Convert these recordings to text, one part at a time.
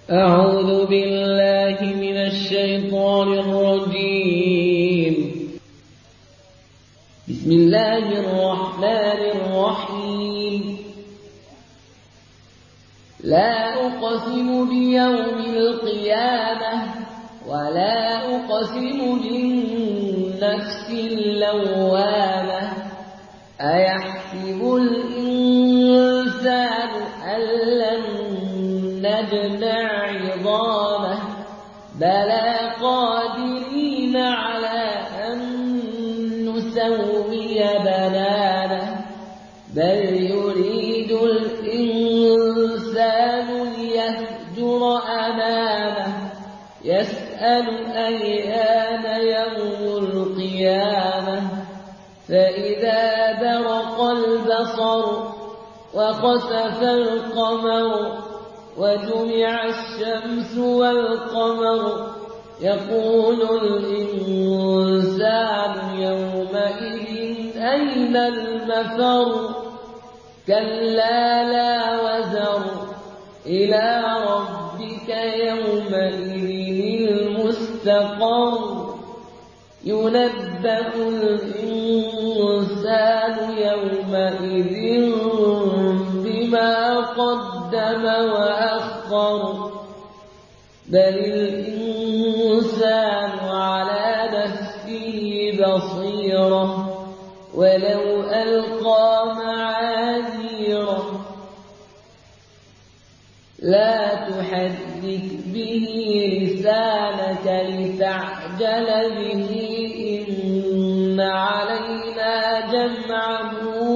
أعوذ بالله من الشيطان الرجيم. بسم الله الرحمن الرحيم. لا أقسم بيوم القيامة ولا أقسم بالنفس اللوامة أيحسب الإنسان أن لن نجمع عظامه بلى قادرين على أن نسوي بنانه بل يريد الإنسان ليفجر أمامه يسأل أيان يوم القيامة فإذا برق البصر وخسف القمر وجمع الشمس والقمر يقول الإنسان يومئذ أين المفر كلا لا وزر إلى ربك يومئذ المستقر ينبأ الإنسان يومئذ بما قدم وأخر بل الإنسان على نفسه بصيرة ولو ألقى معاذيره لا تحرك به لسانك لتعجل به إن علينا جمعه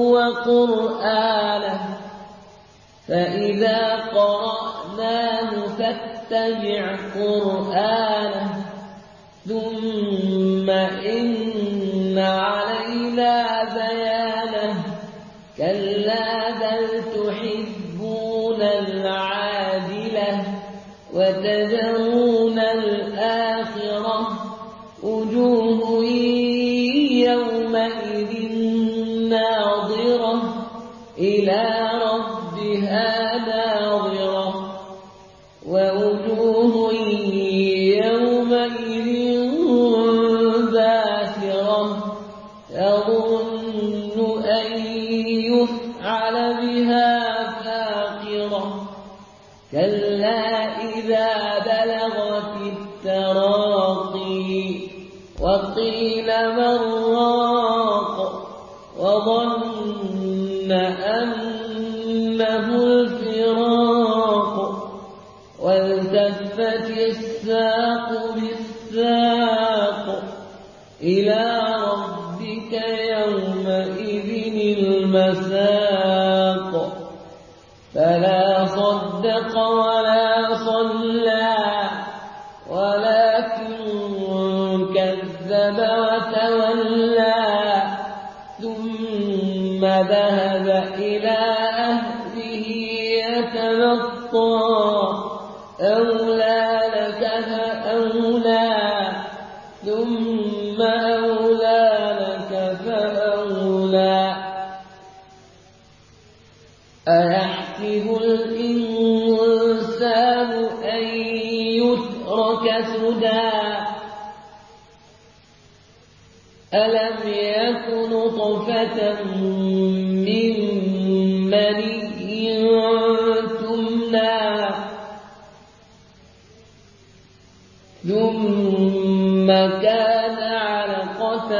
وقرآنه فإذا قرأناه فاتبع قرآنه ثم إن علينا بيانه كلا بل تحبون العاجلة وتذرون الآخرة وجوه يومئذ ناظرة إلى ربها ناظرة ووجوه يومئذ باسرة تظن أن يفعل بها فاقرة كلا إذا بلغت التراقي وقيل من راق وظن أنه الفراق والتفت الساق بالساق إلى ربك يومئذ المساق فلا صدق ولا صلى ولكن كذب وتولى ثم ذهب إلى أهله يتمطى أولى لك فأولى ثم أولى لك فأولى أيحسب الإنسان أن يترك سدى ألم يك نطفة من مني تمنى ثم كان علقة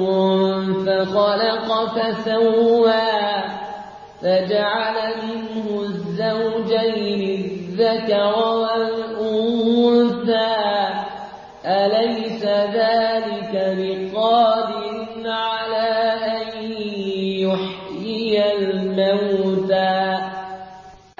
فخلق فسوى فجعل منه الزوجين الذكر والأنثى أليس ذلك بقادر